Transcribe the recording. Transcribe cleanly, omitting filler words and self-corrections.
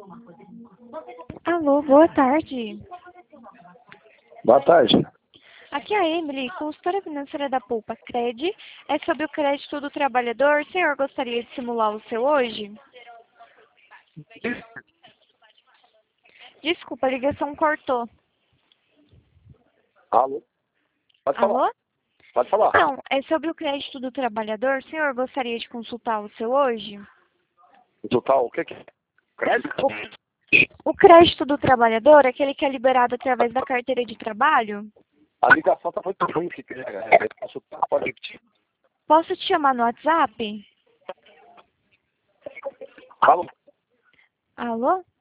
Alô, boa tarde. Boa tarde. Aqui é a Emily, consultora financeira da Poupa Cred. É sobre o crédito do trabalhador. O senhor gostaria de simular o seu hoje? Desculpa, a ligação cortou. Alô? Pode falar. Alô? Pode falar. Então, é sobre o crédito do trabalhador. O senhor gostaria de consultar o seu hoje? Total, o que é? Crédito? O crédito do trabalhador, aquele que é liberado através da carteira de trabalho? A ligação tá muito ruim. Pode repetir. Posso te chamar no WhatsApp? Alô? Alô?